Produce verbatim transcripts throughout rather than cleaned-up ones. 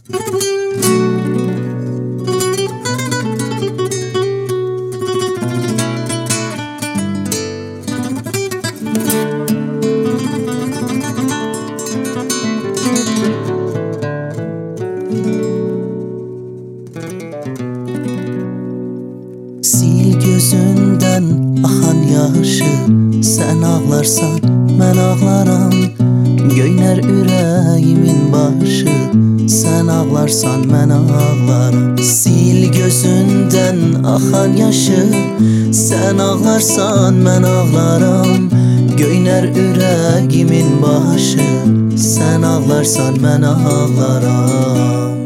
Sil gözünden ahan yaşı, sen ağlarsan mən ağlaram. Göyner ürəyimin başı, sen ağlarsan mən ağlaram. Sil gözünden ahan yaşı, sen ağlarsan mən ağlaram. Göyner ürəyimin başı, sen ağlarsan mən ağlaram.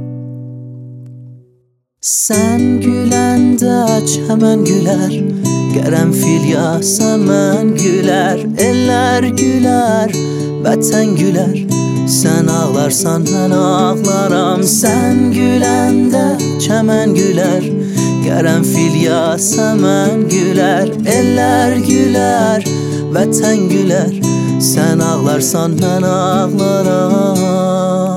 Sen güləndə çəmən gülər, qərənfil yasa mən gülər. Eller gülər, vətən gülər, sen ağlarsan mən ağlaram. Sen güləndə çəmən gülər, qərənfil yasa mən gülər. Eller gülər, vətən gülər, sen ağlarsan mən ağlaram.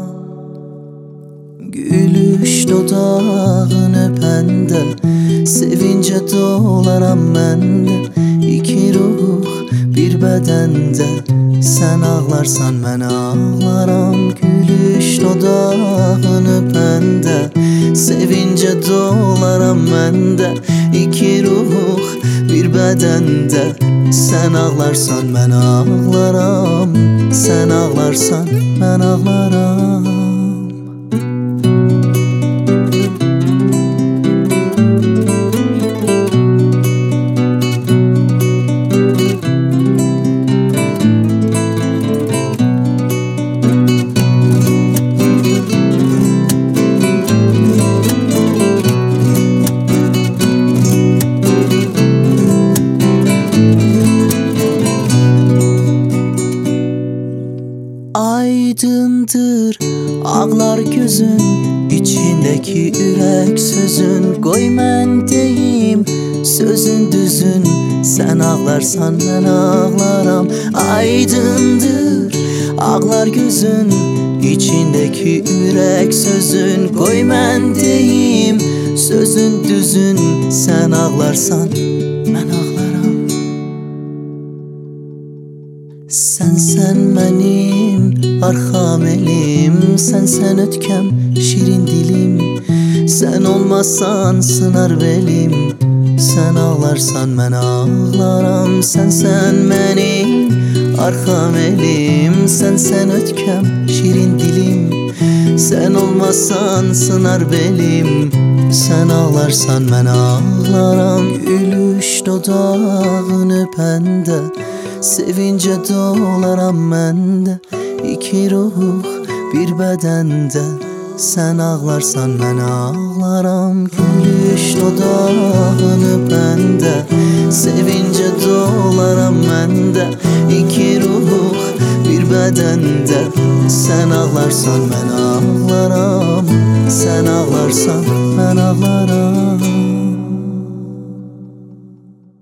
Gülüş dodağın öpəndə, sevince dolaram məndə. İki ruh bir bədəndə, sen ağlarsan mən ağlaram. Gülüş dodağın öpəndə, sevince dolaram məndə. İki ruh bir bədəndə, sen ağlarsan mən ağlaram. Sen ağlarsan mən ağlaram. Aydındır ağlar gözün, içindeki ürək sözün. Qoy mən deyim sözün düzün, sen ağlarsan mən ağlaram. Aydındır ağlar gözün, içindeki ürək sözün. Qoy mən deyim sözün düzün, sen ağlarsan mən ağlaram. Sen sen mənim arxam elim, sen sen ötkəm şirin dilim. Sen olmazsan sınar belim, sen ağlarsan mən ağlaram. Sen sen mənim arxam elim, sen sen ötkəm şirin dilim. Sen olmazsan sınar belim, sen ağlarsan mən ağlaram. Gülüş dodağın öpəndə, sevince dolaram məndə. İki ruh bir bədəndə, sen ağlarsan mən ağlaram. Gülüş dodağın öpəndə, sevince dolaram məndə. İki ruh bir bədəndə, sen ağlarsan mən ağlaram. Sen ağlarsan mən ağlaram.